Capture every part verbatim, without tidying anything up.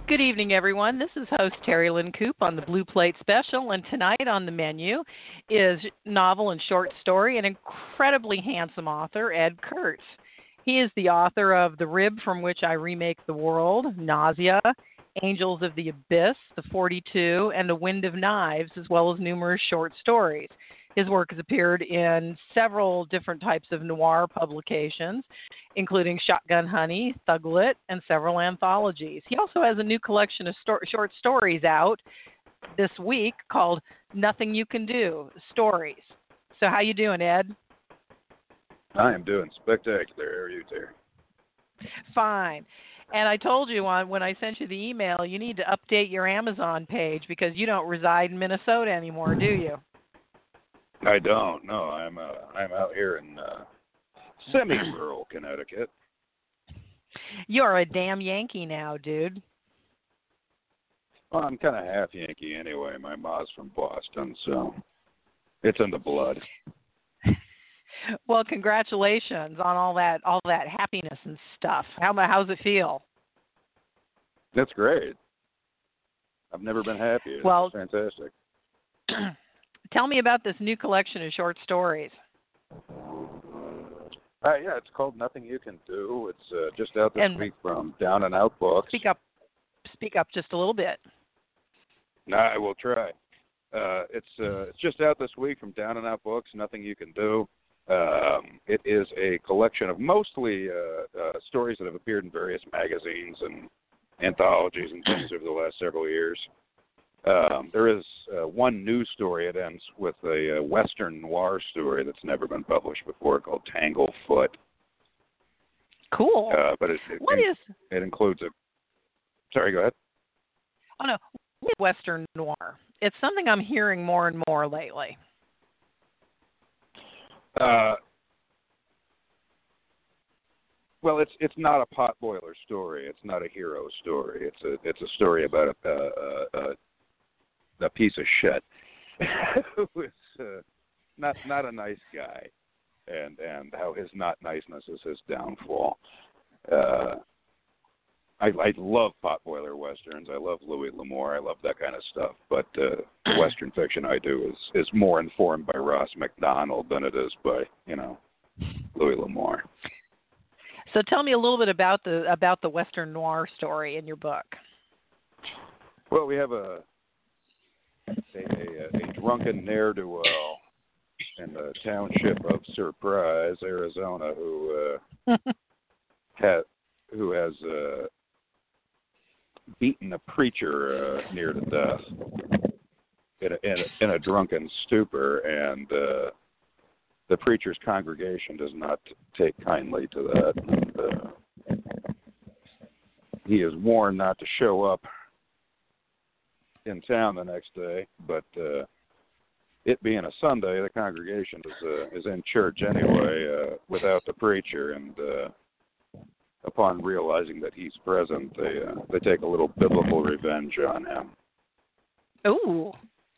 Good evening, everyone. This is host Terry Lynn Coop on the Blue Plate Special, and tonight on the menu is novel and short story and incredibly handsome author Ed Kurtz. He is the author of The Rib from Which I Remake the World, Nausea, Angels of the Abyss, The forty-two, and The Wind of Knives, as well as numerous short stories. His work has appeared in several different types of noir publications, including Shotgun Honey, Thuglit, and several anthologies. He also has a new collection of sto- short stories out this week called Nothing You Can Do, Stories. So how you doing, Ed? I am doing spectacular. How are you, Terry? Fine. And I told you on when I sent you the email, you need to update your Amazon page because you don't reside in Minnesota anymore, do you? I don't. No, I'm uh, I'm out here in uh, semi-rural Connecticut. You're a damn Yankee now, dude. Well, I'm kind of half Yankee anyway. My mom's from Boston, so it's in the blood. Well, congratulations on all that all that happiness and stuff. How how's it feel? That's great. I've never been happier. Well, it's fantastic. Tell me about this new collection of short stories. Uh, yeah, it's called Nothing You Can Do. It's uh, just out this and week from Down and Out Books. Speak up, speak up just a little bit. No, I will try. Uh, it's uh, it's just out this week from Down and Out Books. Nothing You Can Do. Um, it is a collection of mostly uh, uh, stories that have appeared in various magazines and anthologies and things over the last several years. Um, there is uh, one news story. It ends with a, uh Western noir story that's never been published before called Tanglefoot. Cool. Uh, but it, it, what it, is? It includes a. Sorry, go ahead. Oh no, what is Western noir? It's something I'm hearing more and more lately. Uh, well, it's it's not a potboiler story. It's not a hero story. It's a it's a story about a a, a, a piece of shit who is uh, not not a nice guy, and and how his not niceness is his downfall. Uh, I I love potboiler westerns. I love Louis L'Amour. I love that kind of stuff. But uh, the western fiction I do is is more informed by Ross MacDonald than it is by you know Louis L'Amour. So tell me a little bit about the about the Western noir story in your book. Well, we have a a, a, a drunken ne'er-do-well in the township of Surprise, Arizona, who uh, ha, who has uh, beaten a preacher uh, near to death in a, in a, in a drunken stupor, and uh, the preacher's congregation does not take kindly to that. And, uh, he is warned not to show up in town the next day, but uh, it being a Sunday, the congregation is uh, is in church anyway uh, without the preacher, and uh, upon realizing that he's present, they uh, they take a little biblical revenge on him. Ooh.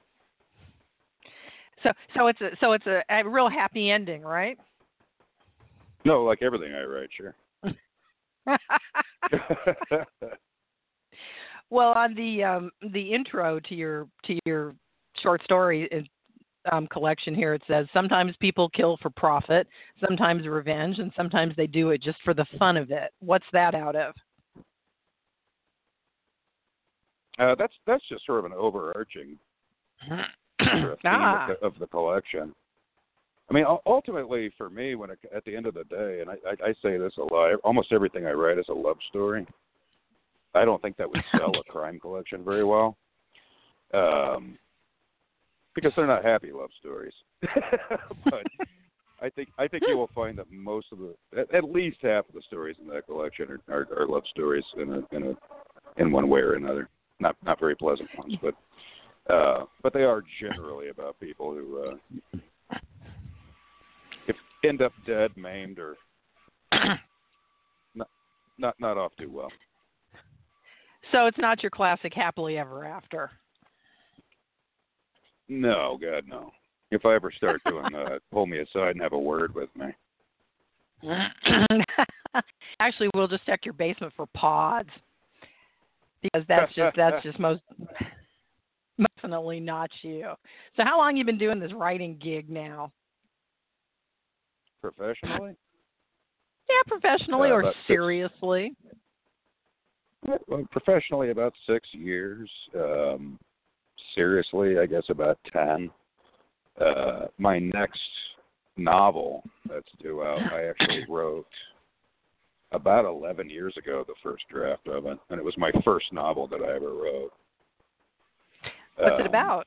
So so it's a so it's a, a real happy ending, right? No, like everything I write, sure. Well, on the um, the intro to your to your short story um, collection here, it says sometimes people kill for profit, sometimes revenge, and sometimes they do it just for the fun of it. What's that out of? Uh, that's that's just sort of an overarching sort of theme ah. of, the, of the collection. I mean, ultimately, for me, when it, at the end of the day, and I, I, I say this a lot, almost everything I write is a love story. I don't think that would sell a crime collection very well, um, because they're not happy love stories. But I think I think you will find that most of the, at, at least half of the stories in that collection are, are, are love stories in a, in a in one way or another. Not not very pleasant ones, but uh, but they are generally about people who uh, if end up dead, maimed, or not not not off too well. So it's not your classic happily ever after. No, God, no. If I ever start doing that, pull me aside and have a word with me. Actually, we'll just check your basement for pods. because that's just that's just most definitely not you. So how long you been doing this writing gig now? Professionally? Yeah, professionally Uh, or about seriously? Six, well, professionally, about six years. Um, seriously, I guess about ten. Uh, my next novel that's due out, I actually wrote about eleven years ago, the first draft of it, and it was my first novel that I ever wrote. What's um, it about?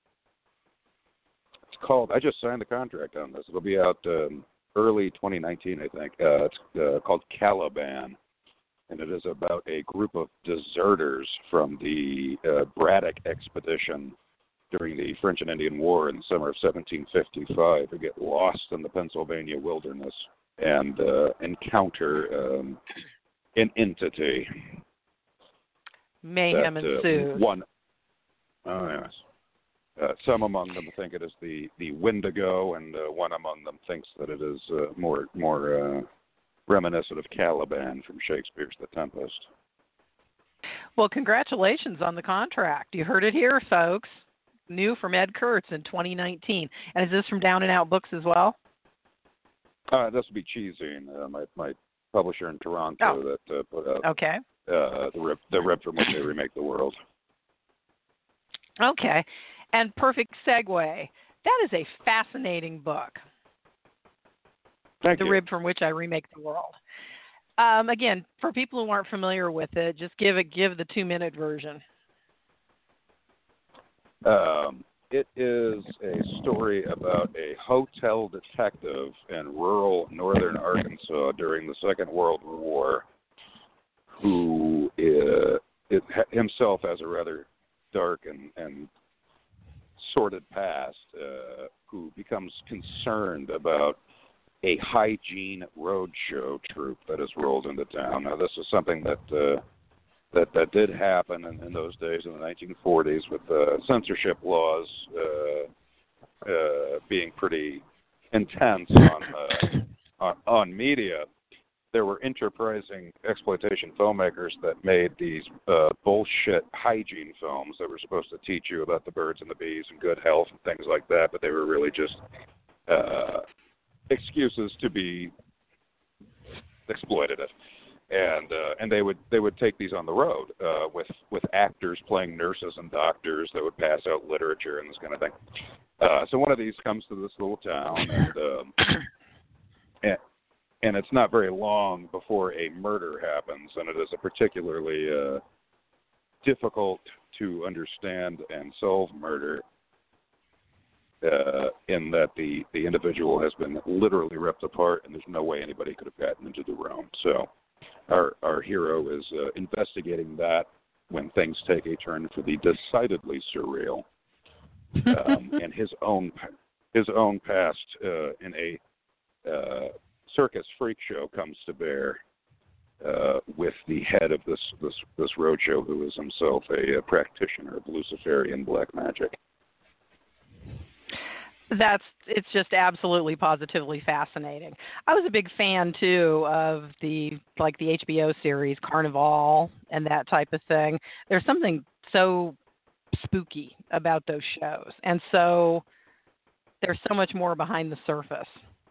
It's called, I just signed the contract on this. It'll be out um, early twenty nineteen, I think. Uh, it's uh, called Caliban, and it is about a group of deserters from the uh, Braddock expedition during the French and Indian War in the summer of seventeen fifty-five, who get lost in the Pennsylvania wilderness and uh, encounter um, an entity. Mayhem that, uh, ensues. One, oh yes. Uh, some among them think it is the, the Wendigo, and uh, one among them thinks that it is uh, more more uh, reminiscent of Caliban from Shakespeare's The Tempest. Well, congratulations on the contract. You heard it here, folks. New from Ed Kurtz in twenty nineteen. And is this from Down and Out Books as well? Uh, this would be Cheesing, uh, my my publisher in Toronto Oh. that uh, put out Okay. uh, the rib the rib from which they remake the world. Okay. And perfect segue. That is a fascinating book. Thank The you. Rib from Which I Remake the World. Um, again, for people who aren't familiar with it, just give it give the two minute version. Um, it is a story about a hotel detective in rural northern Arkansas during the Second World War, who uh, it, himself has a rather dark and, and sordid past, uh, who becomes concerned about a hygiene roadshow troupe that has rolled into town. Now, this is something that uh, that that did happen in, in those days in the nineteen forties, with uh, censorship laws uh, uh, being pretty intense on, uh, on on media. There were enterprising exploitation filmmakers that made these uh, bullshit hygiene films that were supposed to teach you about the birds and the bees and good health and things like that, but they were really just uh, excuses to be exploitative. And uh, and they would they would take these on the road uh, with with actors playing nurses and doctors that would pass out literature and this kind of thing. Uh, so one of these comes to this little town, and, um, and and it's not very long before a murder happens, and it is a particularly uh, difficult to understand and solve murder. Uh, in that the, the individual has been literally ripped apart, and there's no way anybody could have gotten into the room. So our our hero is uh, investigating that when things take a turn for the decidedly surreal, um, and his own his own past uh, in a uh, circus freak show comes to bear uh, with the head of this this this roadshow, who is himself a, a practitioner of Luciferian black magic. That's it's just absolutely positively fascinating. I was a big fan too of the like the H B O series Carnival and that type of thing. There's something so spooky about those shows, and so there's so much more behind the surface.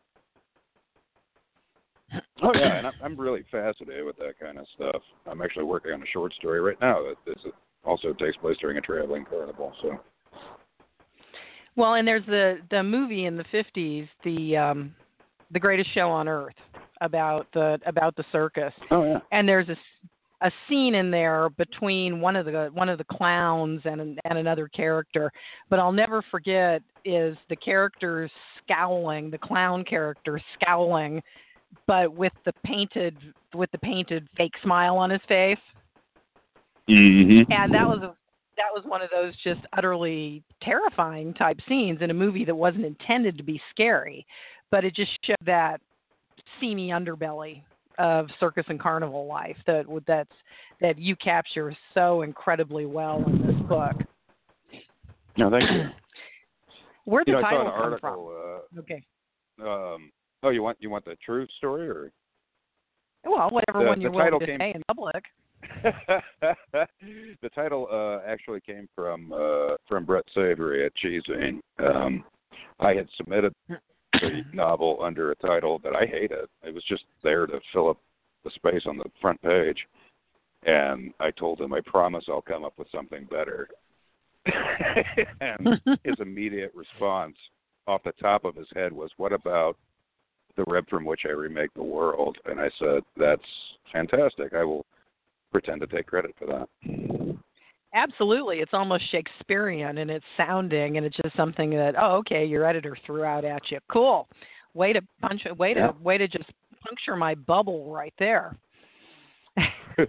Oh yeah, and I'm, I'm really fascinated with that kind of stuff. I'm actually working on a short story right now that this also takes place during a traveling carnival. So. Well, and there's the, the movie in the fifties, the um, the Greatest Show on Earth, about the about the circus. Oh yeah. And there's a, a scene in there between one of the one of the clowns and and another character. But I'll never forget is the character scowling, the clown character scowling, but with the painted with the painted fake smile on his face. Mm-hmm. And that was a That was one of those just utterly terrifying type scenes in a movie that wasn't intended to be scary, but it just showed that seamy underbelly of circus and carnival life that that's that you capture so incredibly well in this book. No, thank you. Where'd the you know, title I saw an come article, from? Uh, Okay. Um, oh, you want you want the true story, or Well, whatever the, one you're the willing title to came... say in public. The title uh, actually came from uh, from Brett Savory at Cheesing. Um, I had submitted the novel under a title that I hated. It was just there to fill up the space on the front page. And I told him, I promise I'll come up with something better. And his immediate response off the top of his head was, what about The Rib from Which I Remake the World? And I said, that's fantastic. I will pretend to take credit for that. Absolutely. It's almost Shakespearean in its sounding, and it's just something that, oh, okay, your editor threw out at you. Cool. Way to punch, way to, yeah. way to just puncture my bubble right there. I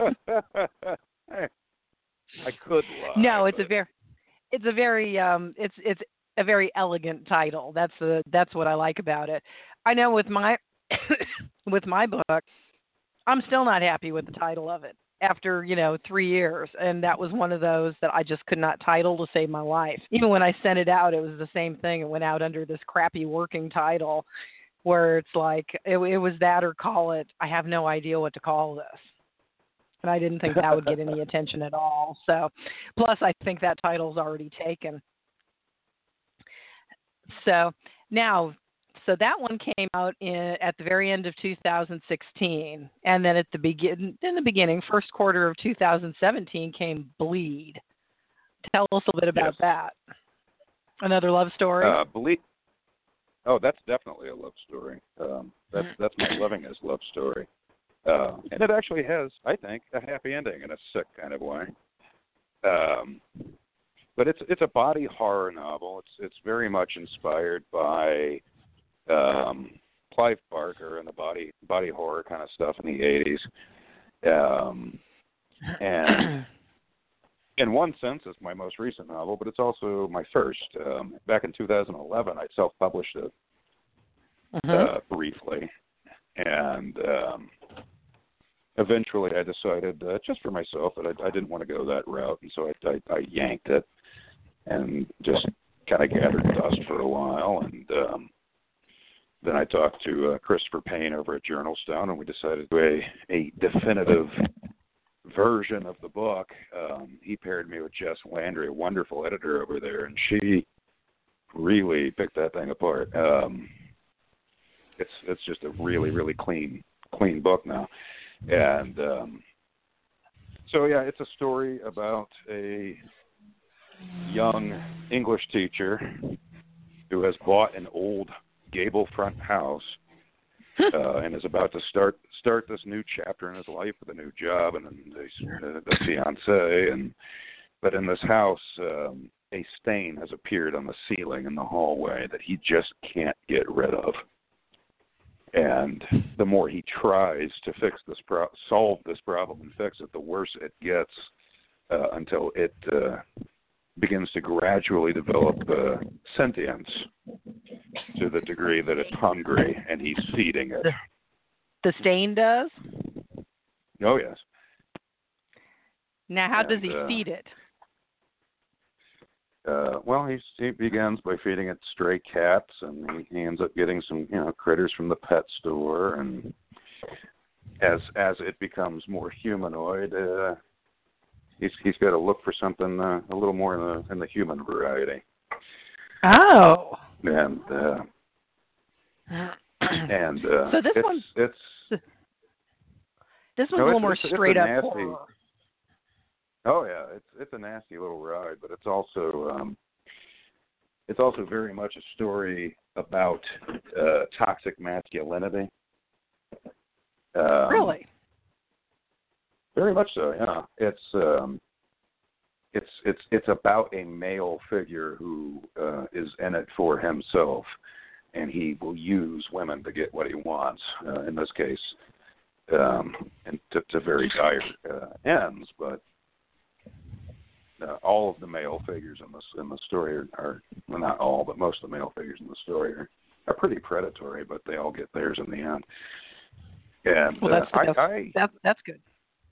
could lie. No, it's but... a very, it's a very, um, it's it's a very elegant title. That's the that's what I like about it. I know with my with my book, I'm still not happy with the title of it after you know three years, and that was one of those that I just could not title to save my life. Even when I sent it out, it was the same thing. It went out under this crappy working title, where it's like it, it was that or call it. I have no idea what to call this. And I didn't think that would get any attention at all. So, plus I think that title's already taken. So now, so that one came out in, at the very end of two thousand sixteen, and then at the begin in the beginning, first quarter of two thousand seventeen, came Bleed. Tell us a bit about yes. that. Another love story. Uh, Bleed. Oh, that's definitely a love story. Um, that's mm-hmm. that's my loving his love story. Uh, and it actually has, I think, a happy ending in a sick kind of way. Um, but it's it's a body horror novel. It's it's very much inspired by um, Clive Barker and the body body horror kind of stuff in the eighties. Um, and in one sense, it's my most recent novel, but it's also my first. Um, back in two thousand eleven, I self-published it mm-hmm. uh, briefly. And um, eventually I decided, uh, just for myself, that I, I didn't want to go that route. And so I, I, I yanked it and just kind of gathered dust for a while. And um, then I talked to uh, Christopher Payne over at Journalstone, and we decided to do a, a definitive version of the book. Um, he paired me with Jess Landry, a wonderful editor over there, and she really picked that thing apart. Um, It's it's just a really, really clean clean book now. And um, so, yeah, it's a story about a young English teacher who has bought an old gable front house uh, and is about to start start this new chapter in his life with a new job and a, a fiancé. And, but in this house, um, a stain has appeared on the ceiling in the hallway that he just can't get rid of. And the more he tries to fix this, pro- solve this problem and fix it, the worse it gets uh, until it uh, begins to gradually develop uh, sentience to the degree that it's hungry and he's feeding it. The, the stain does? Oh, yes. Now, how and, does he uh, feed it? Uh, well, he's, he begins by feeding it stray cats, and he, he ends up getting some, you know, critters from the pet store. And as as it becomes more humanoid, uh, he's he's got to look for something uh, a little more in the in the human variety. Oh. And uh, and uh, so this it's, one's it's this one's no, a little it's, more it's, straight it's up nasty, horror. Oh yeah, it's it's a nasty little ride, but it's also um, it's also very much a story about uh, toxic masculinity. Um, really? Very much so. Yeah, it's um, it's it's it's about a male figure who uh, is in it for himself, and he will use women to get what he wants. Uh, in this case, um, and to, to very dire uh, ends, but. Uh, all of the male figures in this in the story are, are well, not all, but most of the male figures in the story are, are pretty predatory, but they all get theirs in the end. And well, that's uh, that's, I, I that's that's good.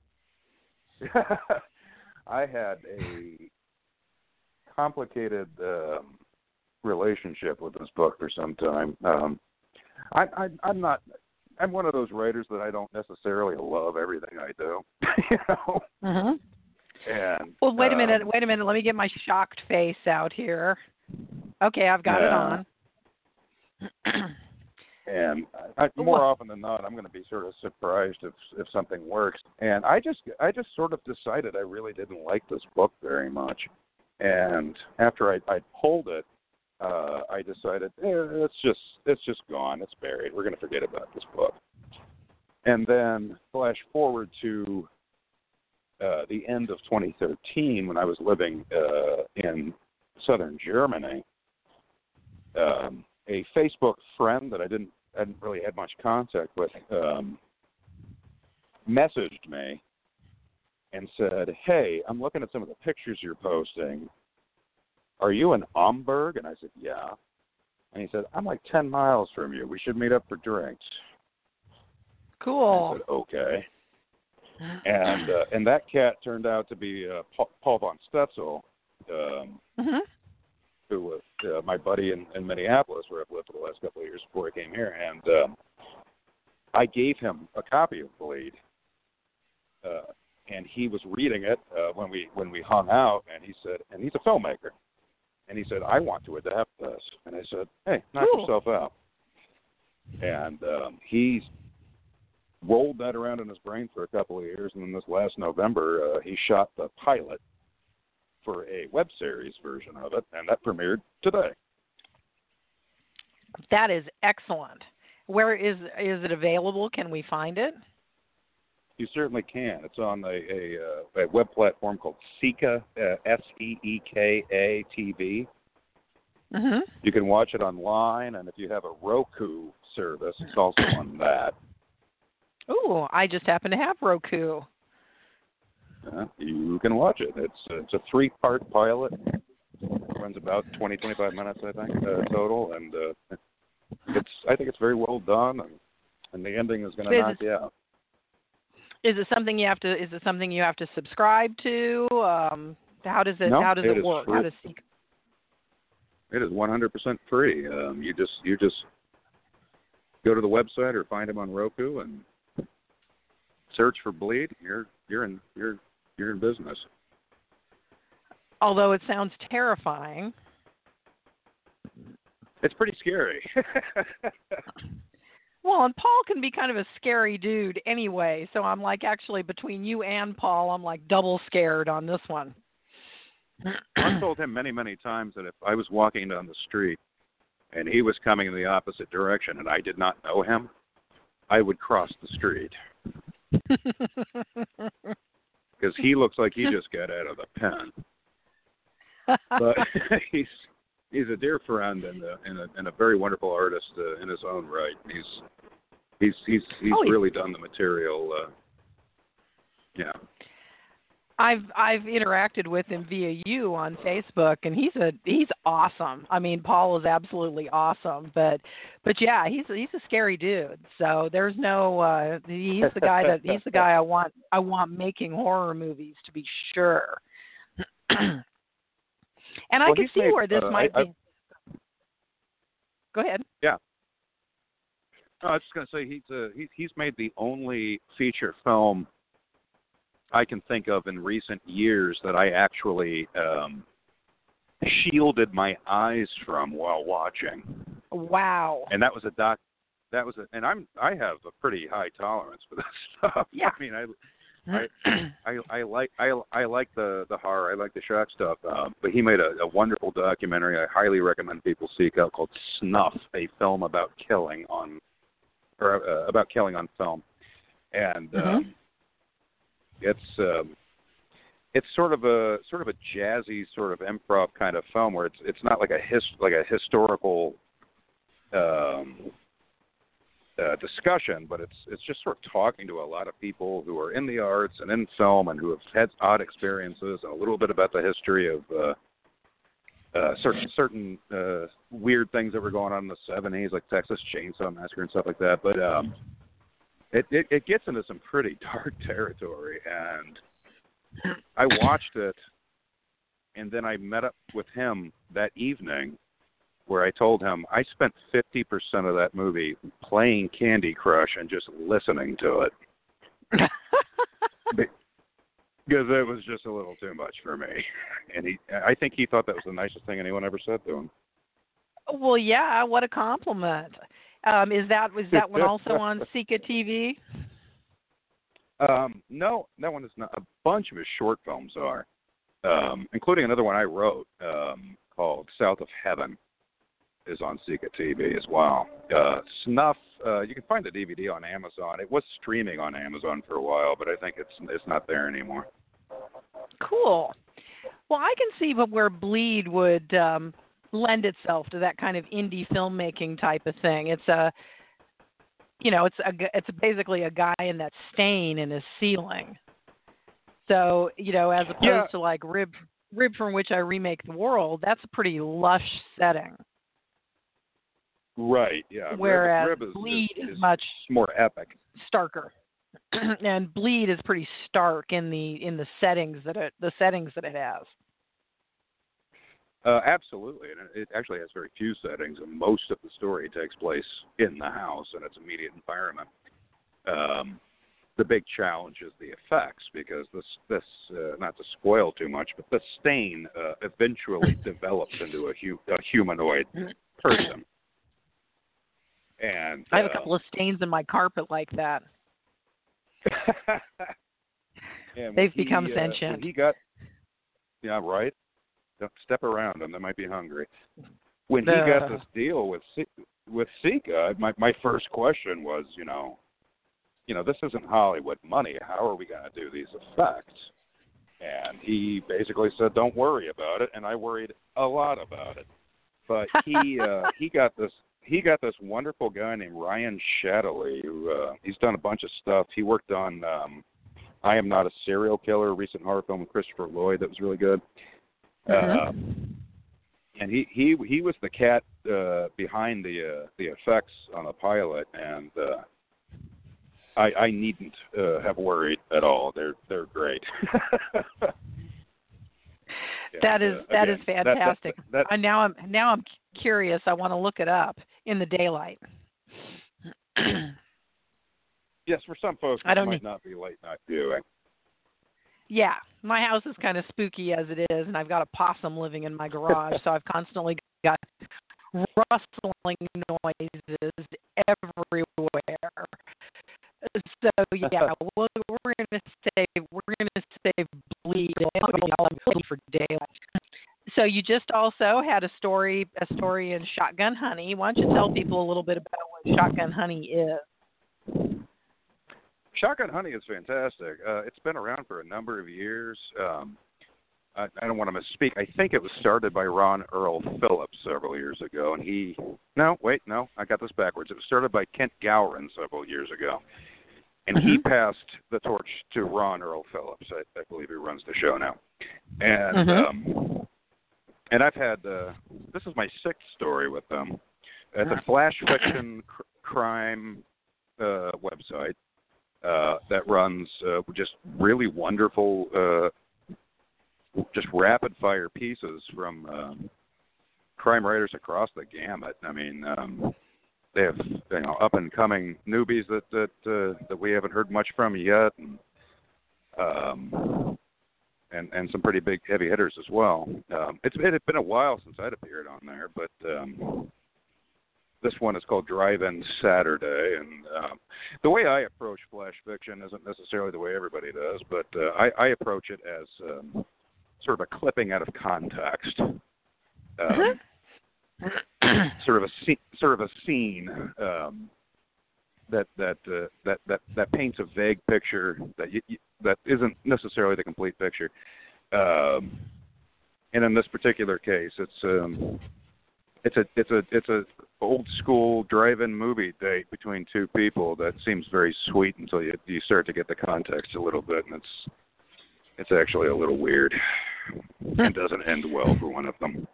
I had a complicated um, relationship with this book for some time. Um, I, I, I'm not I'm one of those writers that I don't necessarily love everything I do. you know. Mm-hmm. And well, wait a um, minute. Wait a minute. Let me get my shocked face out here. Okay, I've got yeah. it on. And I, more often than not, I'm going to be sort of surprised if if something works. And I just I just sort of decided I really didn't like this book very much. And after I, I pulled it, uh, I decided eh, it's just it's just gone. It's buried. We're going to forget about this book. And then flash forward to uh, the end of twenty thirteen when I was living uh, in southern Germany. Um, a Facebook friend that I didn't hadn't really had much contact with um, messaged me and said, "Hey, I'm looking at some of the pictures you're posting. Are you in Amberg?" And I said, "Yeah." And he said, "I'm like ten miles from you. We should meet up for drinks." Cool. I said, "Okay." And uh, and that cat turned out to be uh, Paul, Paul von Stetzel, um, mm-hmm. who was uh, my buddy in, in Minneapolis, where I've lived for the last couple of years before I came here. And um, I gave him a copy of Bleed, uh, and he was reading it uh, when we when we hung out. And he said, and he's a filmmaker, and he said, "I want to adapt this." And I said, "Hey, knock cool. yourself out." And um, he's rolled that around in his brain for a couple of years, and then this last November, uh, he shot the pilot for a web series version of it, and that premiered today. That is excellent. Where is is it available? Can we find it? You certainly can. It's on a, a, uh, a web platform called Seeka, uh, S E E K A T V. Mm-hmm. You can watch it online, and if you have a Roku service, it's also on that. Ooh, I just happen to have Roku. Uh, you can watch it. It's it's a three-part pilot. It runs about twenty, twenty-five minutes, I think, uh, total, and uh, it's I think it's very well done, and, and the ending is going to knock you out. Is it something you have to? Is it something you have to subscribe to? Um, how does it? No, how does it it work? Free. How does it? It is one hundred percent free. Um, you just you just go to the website or find them on Roku and search for Bleed. You're you're in you're you're in business. Although it sounds terrifying. It's pretty scary. Well, and Paul can be kind of a scary dude anyway, so I'm like actually between you and Paul, I'm like double scared on this one. I've told him many, many times that if I was walking down the street and he was coming in the opposite direction and I did not know him, I would cross the street. Because he looks like he just got out of the pen. But he's he's a dear friend and a, and a, and a very wonderful artist uh, in his own right. He's he's he's he's oh, really done the material. Uh, yeah. I've I've interacted with him via you on Facebook, and he's a he's awesome. I mean, Paul is absolutely awesome, but but yeah, he's he's a scary dude. So there's no uh, he's the guy that he's the guy I want I want making horror movies, to be sure. And well, I can see made, where this uh, might I, be. I, Go ahead. Yeah. No, I was just going to say he's uh, he, he's made the only feature film I can think of in recent years that I actually um, shielded my eyes from while watching. Wow. And that was a doc. That was a, and I'm I have a pretty high tolerance for this stuff. Yeah. I mean, I. I, I I like I I like the, the horror. I like the shock stuff. Uh, but he made a, a wonderful documentary. I highly recommend people seek out called Snuff, a film about killing on or uh, about killing on film. And mm-hmm. um, it's um, it's sort of a sort of a jazzy sort of improv kind of film where it's it's not like a his like a historical um, Uh, discussion, but it's it's just sort of talking to a lot of people who are in the arts and in film and who have had odd experiences and a little bit about the history of uh, uh, certain certain uh, weird things that were going on in the seventies, like Texas Chainsaw Massacre and stuff like that. But um, it, it it gets into some pretty dark territory, and I watched it, and then I met up with him that evening where I told him I spent fifty percent of that movie playing Candy Crush and just listening to it. Because it was just a little too much for me. And he, I think he thought that was the nicest thing anyone ever said to him. Well, yeah, what a compliment. Um, is that was that one also on Sika T V? Um, no, that one is not. A bunch of his short films are, um, including another one I wrote um, called South of Heaven, is on Sika T V as well. Uh, Snuff, uh, you can find the D V D on Amazon. It was streaming on Amazon for a while, but I think it's it's not there anymore. Cool. Well, I can see where Bleed would um, lend itself to that kind of indie filmmaking type of thing. It's a, you know, it's a, it's basically a guy in that stain in his ceiling. So, you know, as opposed yeah. to like Rib, Rib from Which I Remake the World, that's a pretty lush setting. Right. Yeah. Whereas Rib, Rib is, Bleed is, is, is much more epic, starker. And Bleed is pretty stark in the in the settings that it the settings that it has. Uh, absolutely, and it actually has very few settings, and most of the story takes place in the house and its immediate environment. Um, the big challenge is the effects, because this this uh, not to spoil too much, but the stain uh, eventually develops into a, hu- a humanoid person. And I have uh, a couple of stains in my carpet like that. They've he, become uh, sentient. When he got, yeah, right. Don't step around them; they might be hungry. When he uh, got this deal with with Sika, my my first question was, you know, you know, this isn't Hollywood money. How are we going to do these effects? And he basically said, "Don't worry about it." And I worried a lot about it. But he uh, he got this. He got this wonderful guy named Ryan Shadley, who uh, he's done a bunch of stuff. He worked on um, I Am Not a Serial Killer, a recent horror film with Christopher Lloyd that was really good. Mm-hmm. Uh, and he, he he was the cat uh, behind the uh, the effects on the pilot, and uh, I, I needn't uh, have worried at all. They're they're great. That is uh, that again, is fantastic. That, that, that, uh, now I'm now I'm curious. I want to look it up in the daylight. Yes, for some folks, I it don't might need... not be late night viewing. Yeah, my house is kind of spooky as it is, and I've got a possum living in my garage, so I've constantly got rustling noises everywhere. So yeah, we're, we're going to save we're going to save Bleed for daylight. So you just also had a story a story in Shotgun Honey. Why don't you tell people a little bit about what Shotgun Honey is? Shotgun Honey is fantastic. Uh, it's been around for a number of years. Um, I, I don't want to misspeak. I think it was started by Ron Earl Phillips several years ago, and he no wait no I got this backwards. It was started by Kent Gowron several years ago. And mm-hmm. he passed the torch to Ron Earl Phillips. I, I believe he runs the show now. And mm-hmm. um, and I've had, uh, this is my sixth story with them. It's a flash fiction cr- crime uh, website uh, that runs uh, just really wonderful, uh, just rapid-fire pieces from um, crime writers across the gamut. I mean... Um, They have, you know, up and coming newbies that that uh, that we haven't heard much from yet, and um, and and some pretty big heavy hitters as well. Um, it's it had been a while since I'd appeared on there, but um, this one is called Drive-In Saturday, and um, the way I approach flash fiction isn't necessarily the way everybody does, but uh, I, I approach it as um, sort of a clipping out of context. Um, mm-hmm. sort of a scene, sort of a scene um, that that uh, that that that paints a vague picture that you, you, that isn't necessarily the complete picture. Um, and in this particular case, it's um, it's a it's a it's a old school drive-in movie date between two people that seems very sweet until you you start to get the context a little bit, and it's it's actually a little weird and doesn't end well for one of them.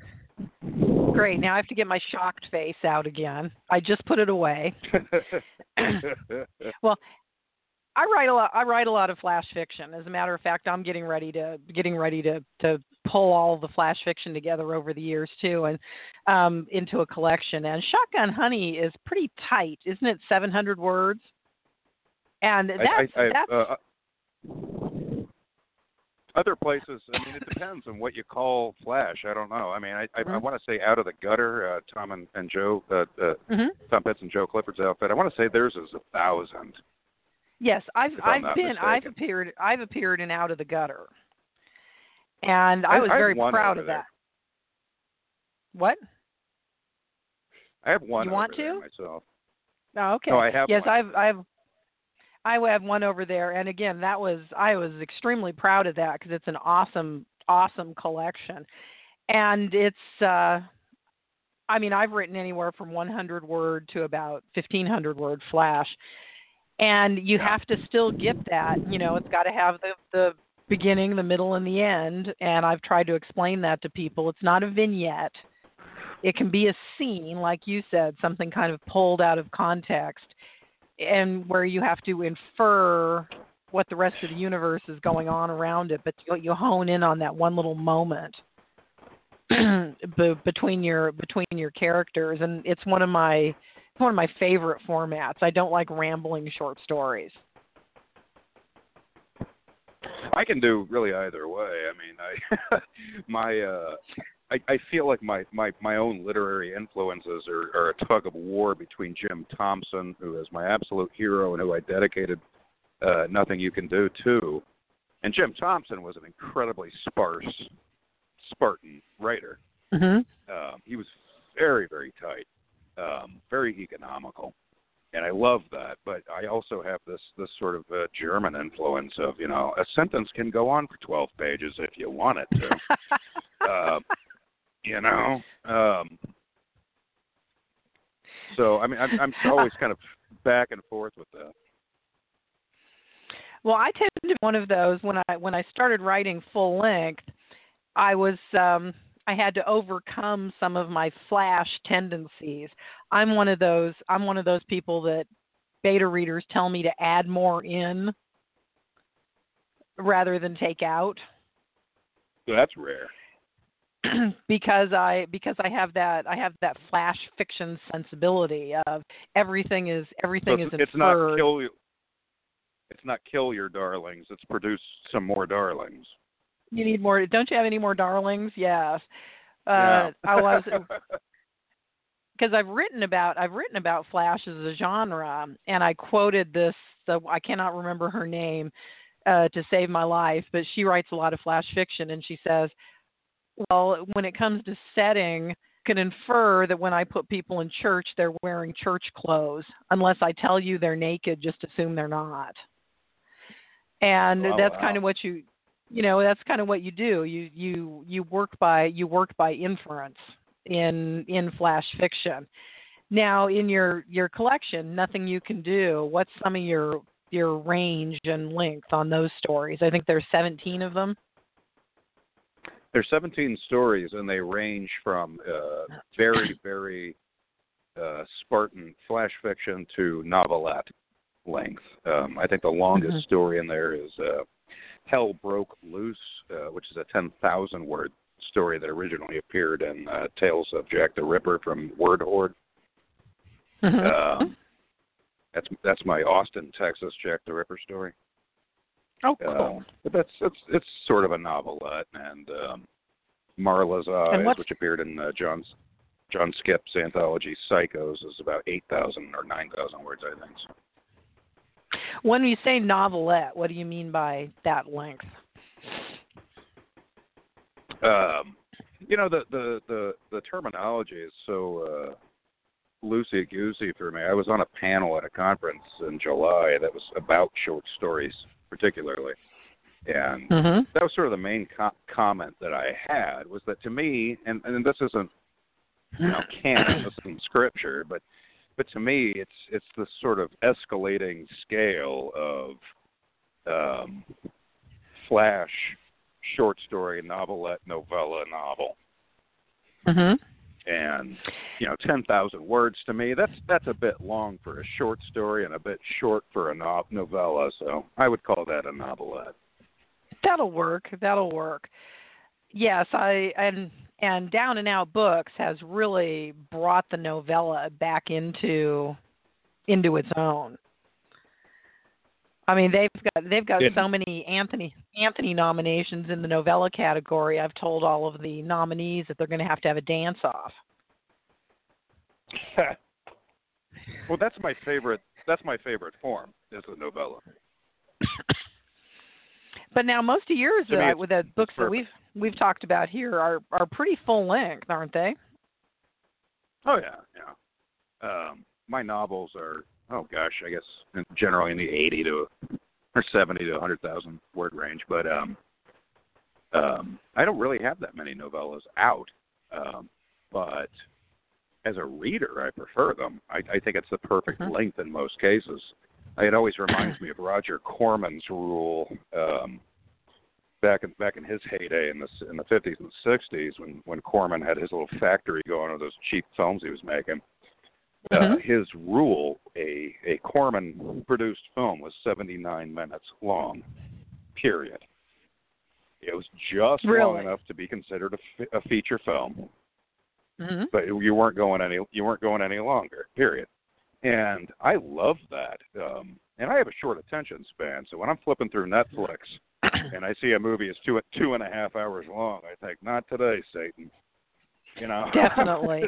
Great. Now I have to get my shocked face out again. I just put it away. Well, I write a lot. I write a lot of flash fiction. As a matter of fact, I'm getting ready to getting ready to, to pull all the flash fiction together over the years too, and um, into a collection. And Shotgun Honey is pretty tight, isn't it? seven hundred words. And that's I, I, I, that's. Uh, other places, I mean, it depends on what you call flash. I don't know. I mean, I I, mm-hmm. I want to say Out of the Gutter, uh, Tom and, and Joe, uh, uh, mm-hmm. Tom Pitts and Joe Clifford's outfit. I want to say theirs is a thousand. Yes, I've I'm I've been mistaken. I've appeared I've appeared in Out of the Gutter, and I was I, I very of proud of there. that. What? I have one. You want over there to? myself? Oh, okay. No, I have. Yes, one. I've I've I have one over there, and again, that was I was extremely proud of that because it's an awesome awesome collection, and it's. Uh, I mean, I've written anywhere from one hundred word to about fifteen hundred word flash. And you Yeah. have to still get that, you know, it's got to have the, the beginning, the middle, and the end. And I've tried to explain that to people. It's not a vignette. It can be a scene, like you said, something kind of pulled out of context, and where you have to infer what the rest of the universe is going on around it. But you, you hone in on that one little moment between your between your characters, and it's one of my It's one of my favorite formats. I don't like rambling short stories. I can do really either way. I mean, I my uh, I, I feel like my, my, my own literary influences are, are a tug of war between Jim Thompson, who is my absolute hero and who I dedicated uh, Nothing You Can Do to, and Jim Thompson was an incredibly sparse, Spartan writer. Mm-hmm. Uh, he was very, very tight. Um, very economical, and I love that. But I also have this this sort of uh, German influence of, you know, a sentence can go on for twelve pages if you want it to. uh, you know, um, so I mean, I'm, I'm always kind of back and forth with that. Well, I tend to be one of those when I when I started writing full length. I was. Um, I had to overcome some of my flash tendencies. I'm one of those I'm one of those people that beta readers tell me to add more in rather than take out. So that's rare. because I because I have that I have that flash fiction sensibility of everything is everything so is it's, inferred. It's not kill you. It's not kill your darlings. It's produce some more darlings. You need more. Don't you have any more darlings? Yes. Uh, yeah. I was because I've written about I've written about flash as a genre, and I quoted this. So I cannot remember her name uh, to save my life, but she writes a lot of flash fiction, and she says, "Well, when it comes to setting, you can infer that when I put people in church, they're wearing church clothes. Unless I tell you they're naked, just assume they're not." And oh, that's wow. kind of what you. You know, that's kind of what you do. You you you work by you work by inference in in flash fiction. Now, in your, your collection, Nothing You Can Do, what's some of your your range and length on those stories? I think there's seventeen of them. There's seventeen stories, and they range from uh, very very uh, Spartan flash fiction to novelette length. Um, I think the longest Mm-hmm. story in there is. Uh, Hell Broke Loose, uh, which is a ten thousand word story that originally appeared in uh, Tales of Jack the Ripper from Word Horde. Mm-hmm. Um, that's that's my Austin, Texas Jack the Ripper story. Oh, cool. Um, but that's it's it's sort of a novelette, and um, Marla's Eyes, which appeared in uh, John's John Skipp's anthology Psychos, is about eight thousand or nine thousand words, I think. So. When you say novelette, what do you mean by that length? Um, you know, the, the, the, the terminology is so uh, loosey-goosey for me. I was on a panel at a conference in July that was about short stories particularly. And mm-hmm. that was sort of the main co- comment that I had, was that to me, and, and this isn't, you know, canon, this isn't scripture, but but to me, it's it's this sort of escalating scale of um, flash, short story, novelette, novella, novel. Mm-hmm. And, you know, ten thousand words to me, that's that's a bit long for a short story and a bit short for a no- novella, so I would call that a novelette. That'll work. That'll work. Yes, I and and Down and Out Books has really brought the novella back into into its own. I mean, they've got they've got It, so many Anthony Anthony nominations in the novella category. I've told all of the nominees that they're going to have to have a dance off. well, that's my favorite. That's my favorite form is the novella. But now most of yours To me, uh, it's- with the books that perfect. we've we've talked about here are are pretty full length, aren't they? Oh yeah, yeah. Um, my novels are oh gosh, I guess generally in the eighty to or seventy to a hundred thousand word range, but um, um, I don't really have that many novellas out. Um, but as a reader, I prefer them. I, I think it's the perfect Mhm. length in most cases. It always reminds me of Roger Corman's rule um, back in back in his heyday in the in the fifties and sixties when when Corman had his little factory going with those cheap films he was making. Uh, Mhm. his rule, a a Corman produced film was seventy-nine minutes long. Period. It was just long Really? enough to be considered a, f- a feature film, Mhm. but you weren't going any you weren't going any longer. Period. And I love that. Um, and I have a short attention span, so when I'm flipping through Netflix and I see a movie is two two and a half hours long, I think, not today, Satan. You know. Definitely.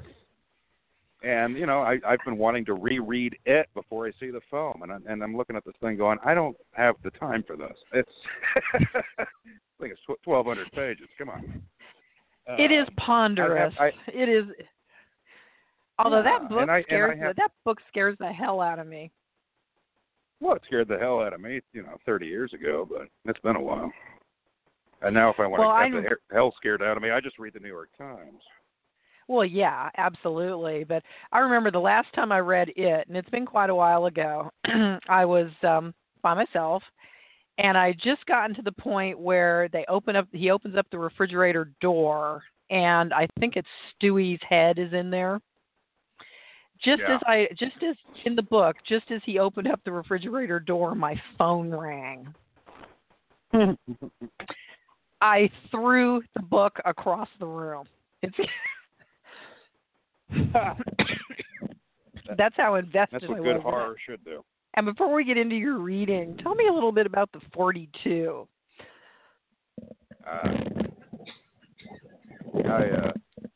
And you know, I, I've been wanting to reread it before I see the film, and I, and I'm looking at this thing going, I don't have the time for this. It's I think it's twelve hundred pages. Come on. It is Um, ponderous. I, I, it is. Although yeah, that book and I, scares and I have, that book scares the hell out of me. well, it scared the hell out of me, you know, thirty years ago, but it's been a while. And now, if I want Well, to I'm- get the hell scared out of me, I just read the New York Times. Well, yeah, absolutely. But I remember the last time I read it, and it's been quite a while ago. I was um, by myself, and I just gotten to the point where they open up. He opens up the refrigerator door, and I think it's Stewie's head is in there. Just Yeah. as I, just as in the book, just as he opened up the refrigerator door, my phone rang. I threw the book across the room. It's That's how invested That's what I good was in it. horror should do. And before we get into your reading, tell me a little bit about the forty-two. Uh, I uh,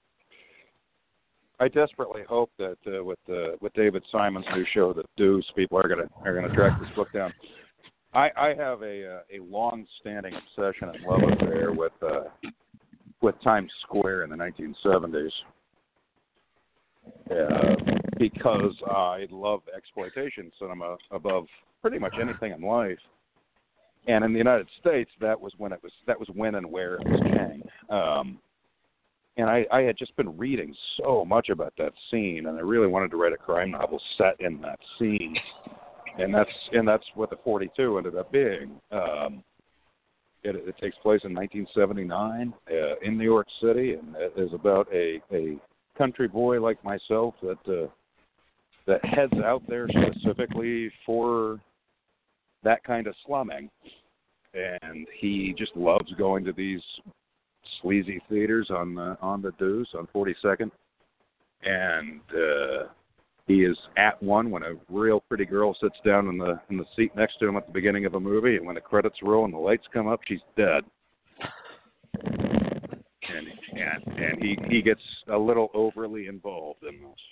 I desperately hope that uh, with uh, with David Simon's new show, The Deuce, people are gonna are gonna track this book down. I, I have a uh, a long-standing obsession and love affair with uh, with Times Square in the nineteen seventies. Uh, because I love exploitation cinema above pretty much anything in life, and in the United States, that was when it was that was when and where it was king. Um, and I, I had just been reading so much about that scene, and I really wanted to write a crime novel set in that scene, and that's and that's what the forty-two ended up being. Um, it, it takes place in nineteen seventy-nine uh, in New York City, and it is about a a country boy like myself that uh, that heads out there specifically for that kind of slumming, and he just loves going to these sleazy theaters on the on the Deuce on forty-second, and uh, he is at one when a real pretty girl sits down in the in the seat next to him at the beginning of a movie, and when the credits roll and the lights come up, she's dead. And and and he, he gets a little overly involved in this.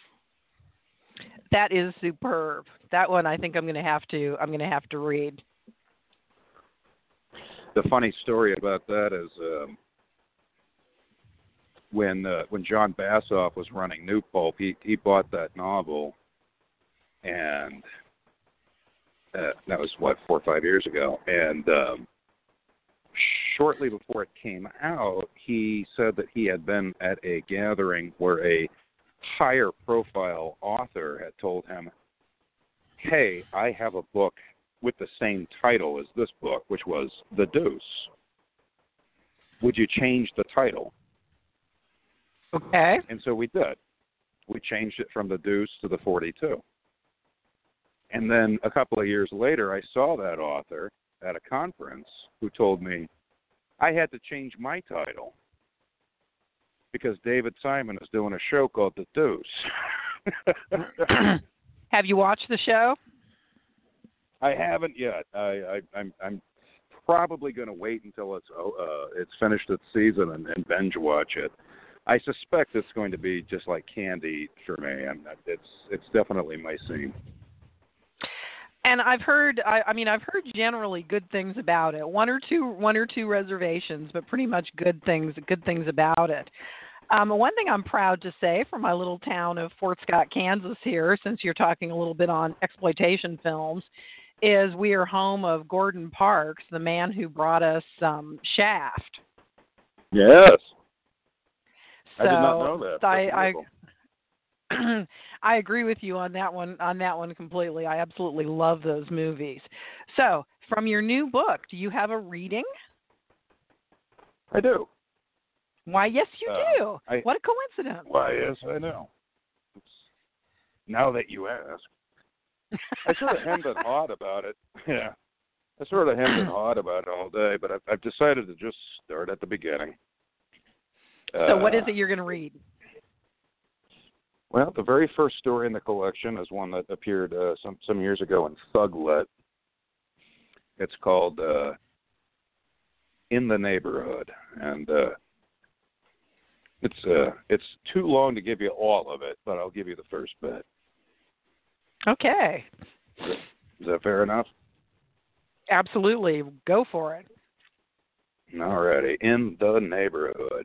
That is superb. That one I think I'm going to have to I'm going to have to read. The funny story about that is um, when uh, when John Bassoff was running New Pulp, he he bought that novel, and uh, that was what four or five years ago, and um, shortly before it came out, he said that he had been at a gathering where a higher profile author had told him, hey, I have a book with the same title as this book, which was The Deuce. Would you change the title? Okay. And so we did. We changed it from The Deuce to The forty-two. And then a couple of years later, I saw that author at a conference who told me, I had to change my title because David Simon is doing a show called The Deuce. Have you watched the show? I haven't yet. I, I, I'm, I'm probably going to wait until it's uh, it's finished its season and, and binge watch it. I suspect it's going to be just like Candy for me, and it's it's definitely my scene. And I've heard, I, I mean, I've heard generally good things about it. One or two, one or two reservations, but pretty much good things, good things about it. Um, one thing I'm proud to say from my little town of Fort Scott, Kansas here, since you're talking a little bit on exploitation films, is we are home of Gordon Parks, the man who brought us um, Shaft. Yes. So I did not know that. I, I, I agree with you on that one. On that one completely. I absolutely love those movies. So, from your new book, do you have a reading? I do. Why, yes, you uh, do. I, what a coincidence. Why, yes, I know. It's, now that you ask, I sort of hemmed and hawed about it. Yeah, I sort of hemmed and hawed about it all day, but I've, I've decided to just start at the beginning. So, uh, what is it you're going to read? Well, the very first story in the collection is one that appeared uh, some some years ago in Thuglet. It's called uh, "In the Neighborhood," and uh, it's uh, it's too long to give you all of it, but I'll give you the first bit. Okay. Is that, is that fair enough? Absolutely. Go for it. All righty. In the Neighborhood.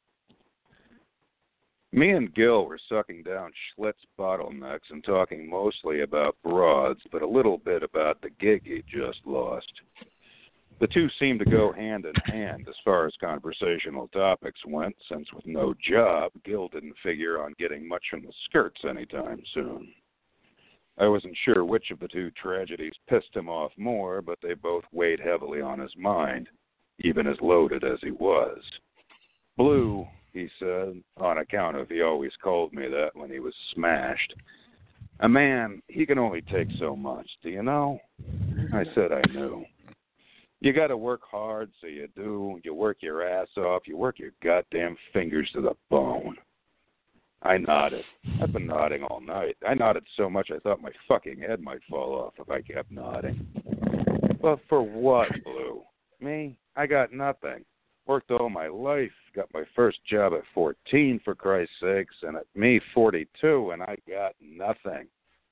Me and Gil were sucking down Schlitz bottlenecks and talking mostly about broads, but a little bit about the gig he just lost. The two seemed to go hand in hand as far as conversational topics went, since with no job, Gil didn't figure on getting much from the skirts anytime soon. I wasn't sure which of the two tragedies pissed him off more, but they both weighed heavily on his mind, even as loaded as he was. Blue, he said, on account of he always called me that when he was smashed. A man, he can only take so much, do you know? I said I knew. You got to work hard, so you do. You work your ass off. You work your goddamn fingers to the bone. I nodded. I've been nodding all night. I nodded so much I thought my fucking head might fall off if I kept nodding. But for what, Blue? Me? I got nothing. Worked all my life, got my first job at fourteen, for Christ's sakes, and at me, forty-two, and I got nothing.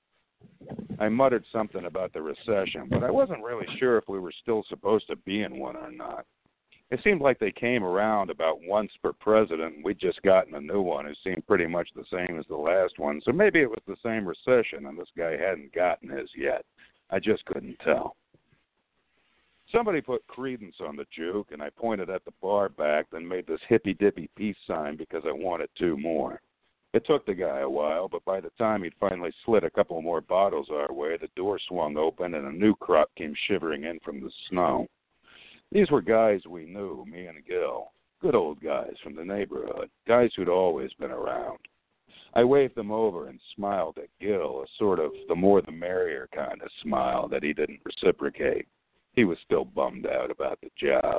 I muttered something about the recession, but I wasn't really sure if we were still supposed to be in one or not. It seemed like they came around about once per president, and we'd just gotten a new one who seemed pretty much the same as the last one, so maybe it was the same recession, and this guy hadn't gotten his yet. I just couldn't tell. Somebody put credence on the juke, and I pointed at the bar back, then made this hippy-dippy peace sign because I wanted two more. It took the guy a while, but by the time he'd finally slid a couple more bottles our way, the door swung open and a new crop came shivering in from the snow. These were guys we knew, me and Gil. Good old guys from the neighborhood, guys who'd always been around. I waved them over and smiled at Gil, a sort of the more the merrier kind of smile that he didn't reciprocate. He was still bummed out about the job.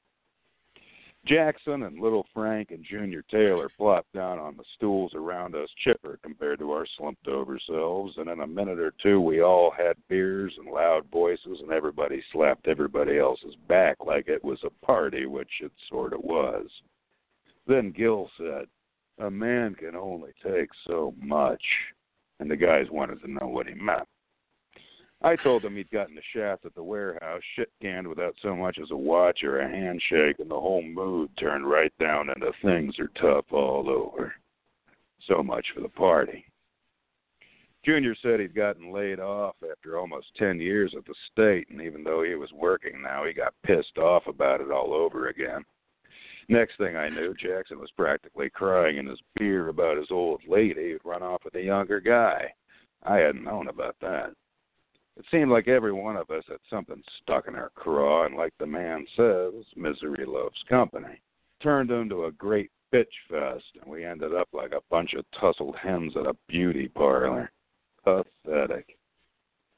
Jackson and Little Frank and Junior Taylor plopped down on the stools around us, chipper compared to our slumped-over selves, and in a minute or two we all had beers and loud voices, and everybody slapped everybody else's back like it was a party, which it sort of was. Then Gil said, "A man can only take so much," and the guys wanted to know what he meant. I told him he'd gotten a shaft at the warehouse, shit-canned without so much as a watch or a handshake, and the whole mood turned right down into things are tough all over. So much for the party. Junior said he'd gotten laid off after almost ten years at the state, and even though he was working now, he got pissed off about it all over again. Next thing I knew, Jackson was practically crying in his beer about his old lady who'd run off with a younger guy. I hadn't known about that. It seemed like every one of us had something stuck in our craw, and like the man says, misery loves company. Turned into a great bitch fest, and we ended up like a bunch of tussled hens at a beauty parlor. Pathetic.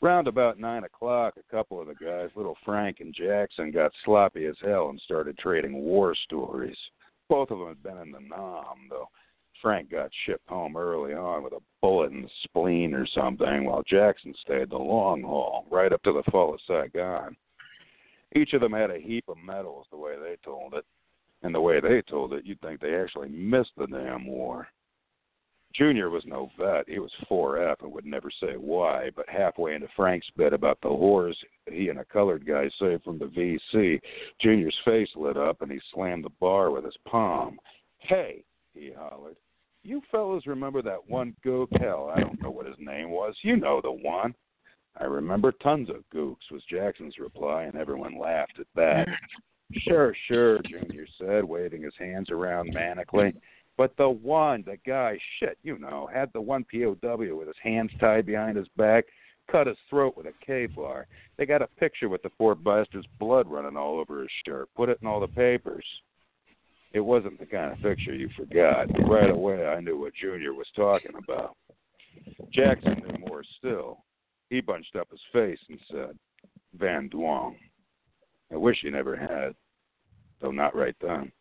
Round about nine o'clock, a couple of the guys, little Frank and Jackson, got sloppy as hell and started trading war stories. Both of them had been in the Nam, though. Frank got shipped home early on with a bullet in the spleen or something, while Jackson stayed the long haul, right up to the fall of Saigon. Each of them had a heap of medals, the way they told it. And the way they told it, you'd think they actually missed the damn war. Junior was no vet. He was four F and would never say why, but halfway into Frank's bit about the whores he and a colored guy saved from the V C, Junior's face lit up and he slammed the bar with his palm. "Hey," he hollered. "You fellas remember that one gook? Hell, I don't know what his name was. You know the one." "I remember tons of gooks," was Jackson's reply, and everyone laughed at that. "Sure, sure," Junior said, waving his hands around manically. "But the one, the guy, shit, you know, had the one P O W with his hands tied behind his back, cut his throat with a K-bar. They got a picture with the poor bastard's blood running all over his shirt, put it in all the papers." It wasn't the kind of picture you forgot, but right away I knew what Junior was talking about. Jackson knew more still. He bunched up his face and said, "Van Duong. I wish he never had, though not right then."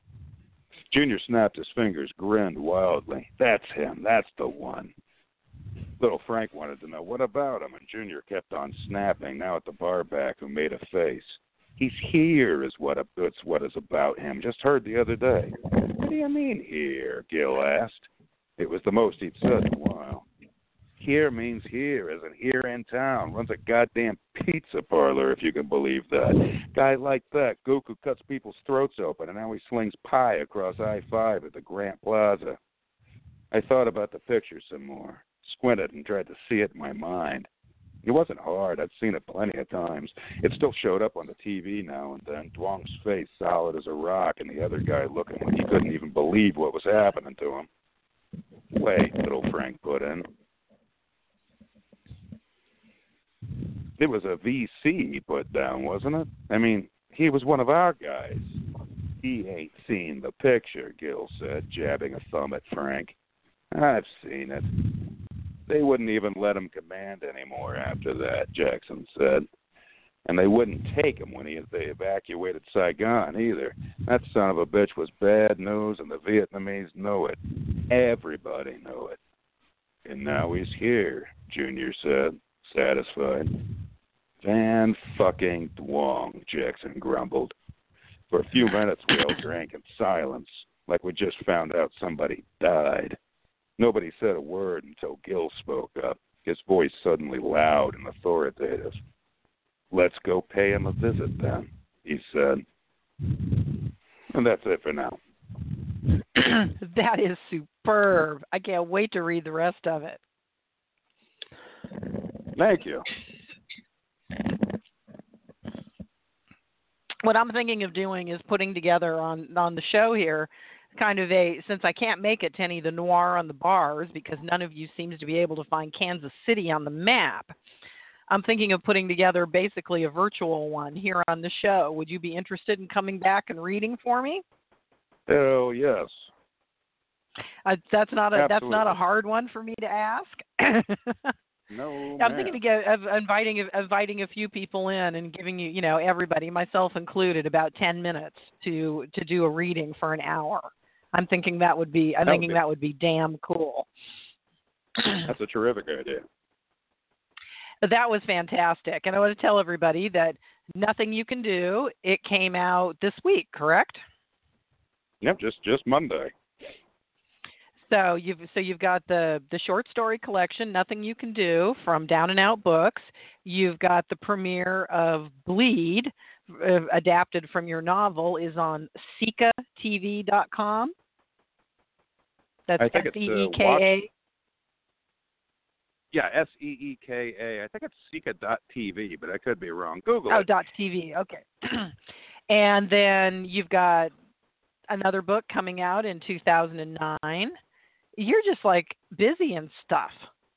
Junior snapped his fingers, grinned wildly. "That's him. That's the one." Little Frank wanted to know, what about him? And Junior kept on snapping, now at the bar back, who made a face. "He's here is what it's what is about him. Just heard the other day." "What do you mean here?" Gil asked. It was the most he'd said in a while. "Here means here, as in here in town. Runs a goddamn pizza parlor, if you can believe that. Guy like that, gook who cuts people's throats open, and now he slings pie across I five at the Grant Plaza." I thought about the picture some more, squinted and tried to see it in my mind. It wasn't hard. I'd seen it plenty of times. It still showed up on the T V now and then, Duong's face solid as a rock, and the other guy looking like he couldn't even believe what was happening to him. "Wait," little Frank put in. "It was a V C he put down, wasn't it? I mean, he was one of our guys." "He ain't seen the picture," Gil said, jabbing a thumb at Frank. "I've seen it. They wouldn't even let him command anymore after that," Jackson said. "And they wouldn't take him when he, they evacuated Saigon either. That son of a bitch was bad news, and the Vietnamese know it. Everybody know it." "And now he's here," Junior said, satisfied. "Van fucking Duong," Jackson grumbled. For a few minutes we all drank in silence, like we just found out somebody died. Nobody said a word until Gil spoke up, his voice suddenly loud and authoritative. "Let's go pay him a visit, then," he said. And that's it for now. That is superb. I can't wait to read the rest of it. Thank you. What I'm thinking of doing is putting together on, on the show here kind of a, since I can't make it to any of the noir on the bars because none of you seems to be able to find Kansas City on the map, I'm thinking of putting together basically a virtual one here on the show. Would you be interested in coming back and reading for me? Oh, yes. Uh, that's not a Absolutely. That's not a hard one for me to ask. No, I'm man. thinking to go, of inviting inviting a few people in and giving you, you know, everybody, myself included, about ten minutes to to do a reading for an hour. I'm thinking that would be. I'm that thinking would be, that would be damn cool. That's a terrific idea. That was fantastic, and I want to tell everybody that Nothing You Can Do, it came out this week, correct? Yep, just just Monday. So you've so you've got the the short story collection, Nothing You Can Do, from Down and Out Books. You've got the premiere of Bleed, uh, adapted from your novel, is on Seeka T V dot com. That's I think S E it's, E uh, K A. Yeah, S E E K A. I think it's Seeka dot T V, but I could be wrong. Google Oh, it. dot T V. Okay. And then you've got another book coming out in two thousand nine. You're just like busy and stuff.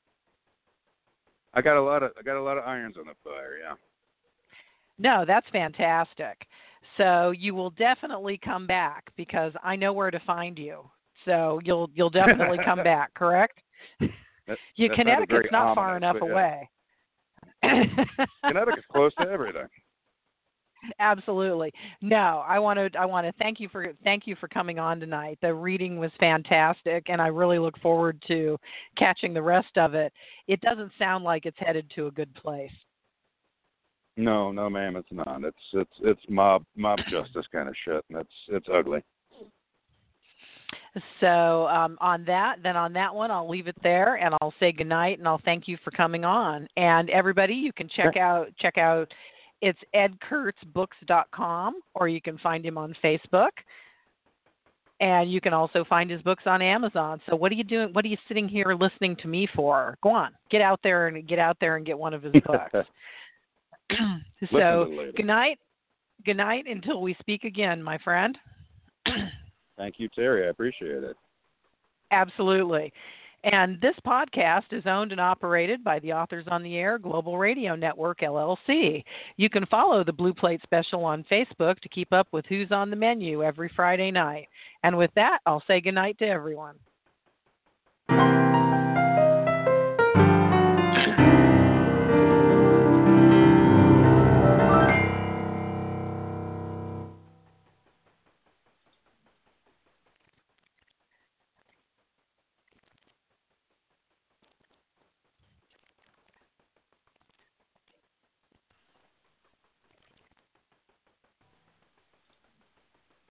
I got a lot of I got a lot of irons on the fire. Yeah. No, that's fantastic. So you will definitely come back because I know where to find you. So you'll you'll definitely come back, correct? That, You that Connecticut's not ominous, far enough but, yeah. away. Connecticut's close to everything. Absolutely. No, I want to I want to thank you for thank you for coming on tonight. The reading was fantastic and I really look forward to catching the rest of it. It doesn't sound like it's headed to a good place. No, no ma'am, it's not. It's it's it's mob mob justice kind of shit and it's it's ugly. So um, on that, then on that one, I'll leave it there, and I'll say goodnight, and I'll thank you for coming on. And everybody, you can check out check out it's ed kurtz books dot com, or you can find him on Facebook, and you can also find his books on Amazon. So what are you doing? What are you sitting here listening to me for? Go on, get out there and get out there and get one of his books. So good night, good night until we speak again, my friend. Thank you, Terry. I appreciate it. Absolutely. And this podcast is owned and operated by the Authors on the Air Global Radio Network, L L C. You can follow the Blue Plate Special on Facebook to keep up with who's on the menu every Friday night. And with that, I'll say goodnight to everyone.